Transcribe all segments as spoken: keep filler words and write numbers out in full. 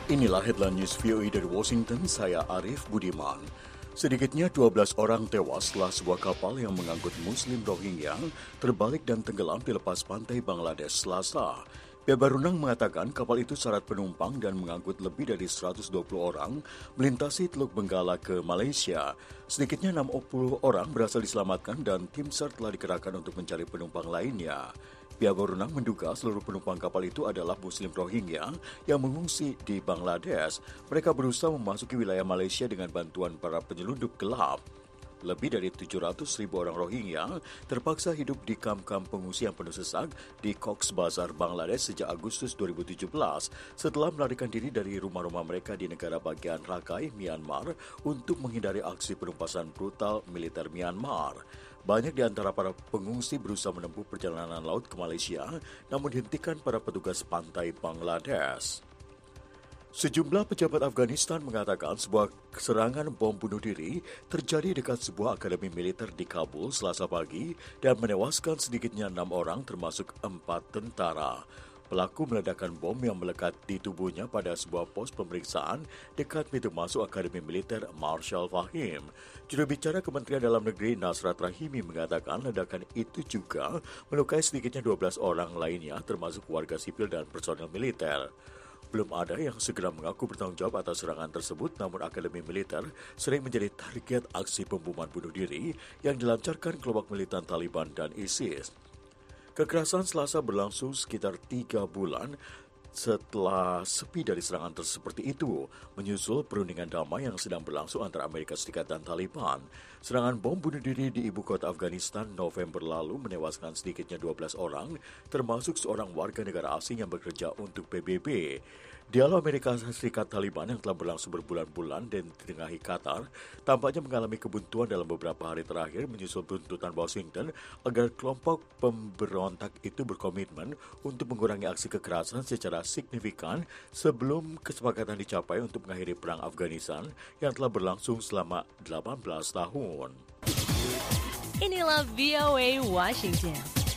Inilah headline news V O A dari Washington, saya Arif Budiman. Sedikitnya dua belas orang tewas setelah sebuah kapal yang mengangkut Muslim Rohingya terbalik dan tenggelam di lepas pantai Bangladesh Selasa. Pihak berwenang mengatakan kapal itu syarat penumpang dan mengangkut lebih dari seratus dua puluh orang melintasi Teluk Benggala ke Malaysia. Sedikitnya enam puluh orang berhasil diselamatkan dan tim SAR telah dikerahkan untuk mencari penumpang lainnya. Pihak berwenang menduga seluruh penumpang kapal itu adalah Muslim Rohingya yang mengungsi di Bangladesh. Mereka berusaha memasuki wilayah Malaysia dengan bantuan para penyelundup gelap. Lebih dari tujuh ratus ribu orang Rohingya terpaksa hidup di kamp-kamp pengungsi yang penuh sesak di Cox's Bazar, Bangladesh sejak Agustus dua ribu tujuh belas setelah melarikan diri dari rumah-rumah mereka di negara bagian Rakhine, Myanmar untuk menghindari aksi penumpasan brutal militer Myanmar. Banyak di antara para pengungsi berusaha menempuh perjalanan laut ke Malaysia, namun dihentikan para petugas pantai Bangladesh. Sejumlah pejabat Afghanistan mengatakan sebuah serangan bom bunuh diri terjadi dekat sebuah akademi militer di Kabul Selasa pagi dan menewaskan sedikitnya enam orang termasuk empat tentara. Pelaku meledakkan bom yang melekat di tubuhnya pada sebuah pos pemeriksaan dekat pintu masuk Akademi Militer Marshal Fahim. Juru bicara Kementerian Dalam Negeri Nasrat Rahimi mengatakan ledakan itu juga melukai sedikitnya dua belas orang lainnya termasuk warga sipil dan personel militer. Belum ada yang segera mengaku bertanggung jawab atas serangan tersebut, namun Akademi Militer sering menjadi target aksi pemboman bunuh diri yang dilancarkan kelompok militan Taliban dan ISIS. Kekerasan Selasa berlangsung sekitar tiga bulan setelah sepi dari serangan seperti itu, menyusul perundingan damai yang sedang berlangsung antara Amerika Serikat dan Taliban. Serangan bom bunuh diri di ibu kota Afghanistan November lalu menewaskan sedikitnya dua belas orang, termasuk seorang warga negara asing yang bekerja untuk P B B. Dialog Amerika Serikat Taliban yang telah berlangsung berbulan-bulan dan ditengahi Qatar tampaknya mengalami kebuntuan dalam beberapa hari terakhir menyusul tuntutan Washington agar kelompok pemberontak itu berkomitmen untuk mengurangi aksi kekerasan secara signifikan sebelum kesepakatan dicapai untuk mengakhiri perang Afghanistan yang telah berlangsung selama delapan belas tahun. Inilah V O A Washington.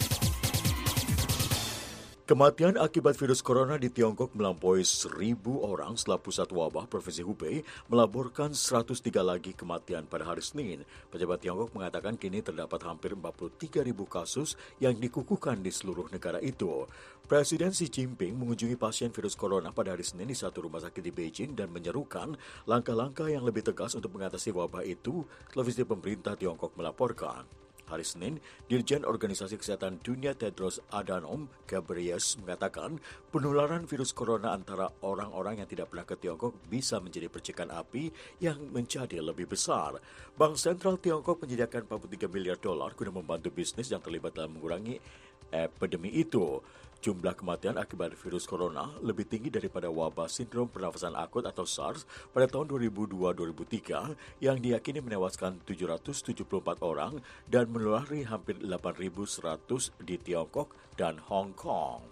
Kematian akibat virus corona di Tiongkok melampaui seribu orang setelah pusat wabah Provinsi Hubei melaporkan seratus tiga lagi kematian pada hari Senin. Pejabat Tiongkok mengatakan kini terdapat hampir empat puluh tiga ribu kasus yang dikukuhkan di seluruh negara itu. Presiden Xi Jinping mengunjungi pasien virus corona pada hari Senin di satu rumah sakit di Beijing dan menyerukan langkah-langkah yang lebih tegas untuk mengatasi wabah itu, televisi pemerintah Tiongkok melaporkan. Hari Senin, Dirjen Organisasi Kesehatan Dunia Tedros Adhanom Ghebreyesus mengatakan penularan virus corona antara orang-orang yang tidak pernah ke Tiongkok bisa menjadi percikan api yang menjadi lebih besar. Bank Sentral Tiongkok menyediakan empat puluh tiga miliar dolar guna membantu bisnis yang terlibat dalam mengurangi epidemi itu. Jumlah kematian akibat virus corona lebih tinggi daripada wabah sindrom pernafasan akut atau SARS pada tahun dua ribu dua dua ribu tiga yang diyakini menewaskan tujuh ratus tujuh puluh empat orang dan menulari hampir delapan ribu seratus di Tiongkok dan Hong Kong.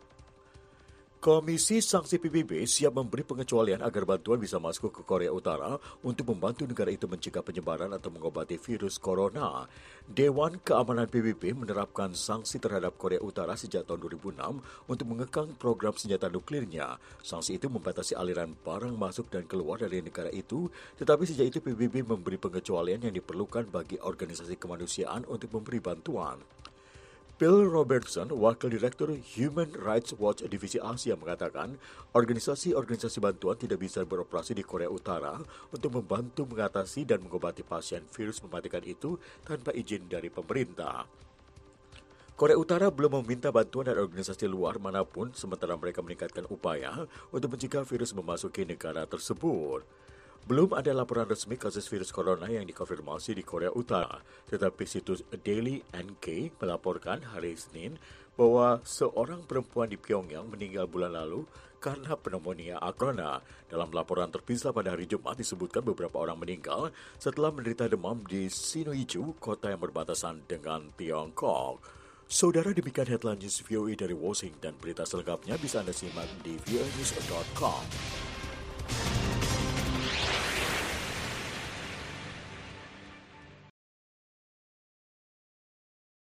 Komisi Sanksi P B B siap memberi pengecualian agar bantuan bisa masuk ke Korea Utara untuk membantu negara itu mencegah penyebaran atau mengobati virus corona. Dewan Keamanan P B B menerapkan sanksi terhadap Korea Utara sejak tahun dua ribu enam untuk mengekang program senjata nuklirnya. Sanksi itu membatasi aliran barang masuk dan keluar dari negara itu, tetapi sejak itu P B B memberi pengecualian yang diperlukan bagi organisasi kemanusiaan untuk memberi bantuan. Bill Robertson, Wakil Direktur Human Rights Watch Divisi Asia mengatakan organisasi-organisasi bantuan tidak bisa beroperasi di Korea Utara untuk membantu mengatasi dan mengobati pasien virus mematikan itu tanpa izin dari pemerintah. Korea Utara belum meminta bantuan dari organisasi luar manapun sementara mereka meningkatkan upaya untuk mencegah virus memasuki negara tersebut. Belum ada laporan resmi kasus virus corona yang dikonfirmasi di Korea Utara, tetapi situs Daily N K melaporkan hari Senin bahwa seorang perempuan di Pyongyang meninggal bulan lalu karena pneumonia corona. Dalam laporan terpisah pada hari Jumat disebutkan beberapa orang meninggal setelah menderita demam di Sinuiju, kota yang berbatasan dengan Tiongkok. Saudara, demikian headline news V O A dari Washington. Berita selengkapnya bisa Anda simak di v o a news dot com.